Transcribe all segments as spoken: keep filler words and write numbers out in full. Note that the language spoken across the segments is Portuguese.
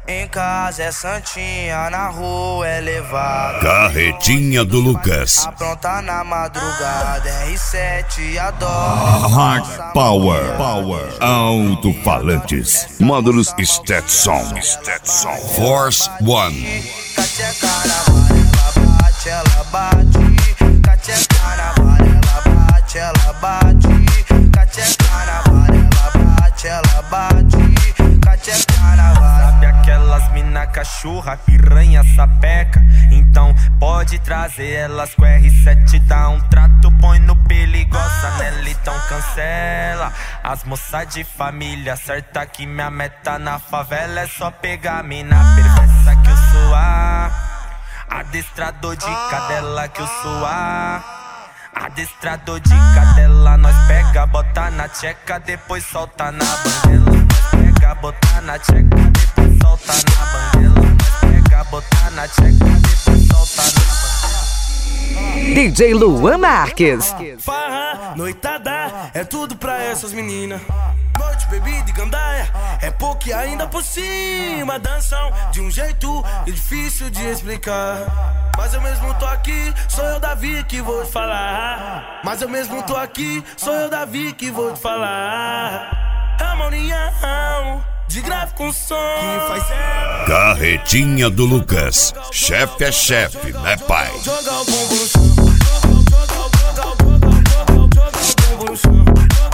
Em casa é santinha, na rua é levada. Carretinha do Lucas. Apronta na madrugada, R sete adora. Hard Power, Power, alto-falantes, módulos Stetson, Stetson, Force One. Cateca na vara, ela bate, ela bate. Cateca na vara, ela bate, ela bate. Cateca na vara, ela bate, ela bate. Cateca na vara. Sabe aquelas mina cachorra, piranha, sapeca? Então pode trazer elas com R sete, dá um trato, põe no perigosa nela, então cancela. As moças de família, certa que minha meta na favela é só pegar a mina perversa que eu sou a adestrador de cadela que eu sou a adestrador de cadela. Nós pega, bota na tcheca, depois solta na banguela. Pega, bota na tcheca, depois solta na banguela. Pega, bota na tcheca, depois solta na banguela. D J Luan Marques. Farra, noitada, é tudo pra essas meninas. Noite, bebida e gandaia, é pouco e ainda por cima. Dançam de um jeito difícil de explicar. Mas eu mesmo tô aqui, sou eu, Davi, que vou te falar. Mas eu mesmo tô aqui, sou eu, Davi, que vou te falar. É uma união de grave com som que faz ela. Carretinha do Lucas. Chefe é chefe, né, pai? Joga o bumbum no chão. Joga o bumbum no chão.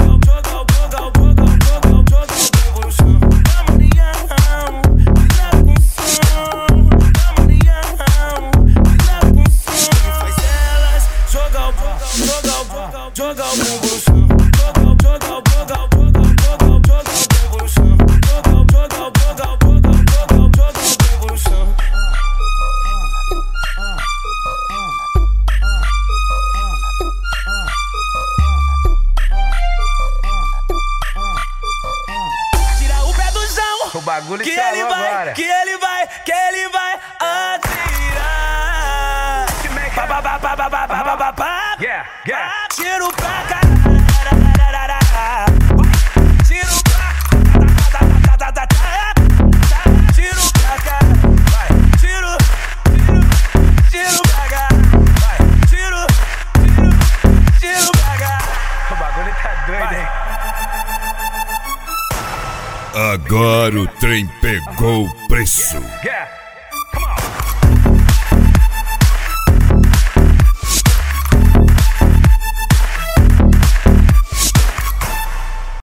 Joga o bumbum no chão. Joga o bumbum no chão. Joga o bumbum no chão. Tira o pé do chão. O bagulho que ele vai, agora. que ele vai, que ele vai atirar. Pa, pa, pa, pa, pa, pa, pa, pa, pa. Yeah, yeah. Tiro pra cá. Tiro pra cá. Tiro pra cá. Tiro, tiro, tiro pra cá. Tiro, tiro, tiro pra cá. O bagulho tá doido, hein? Agora o trem pegou o preço. Yeah.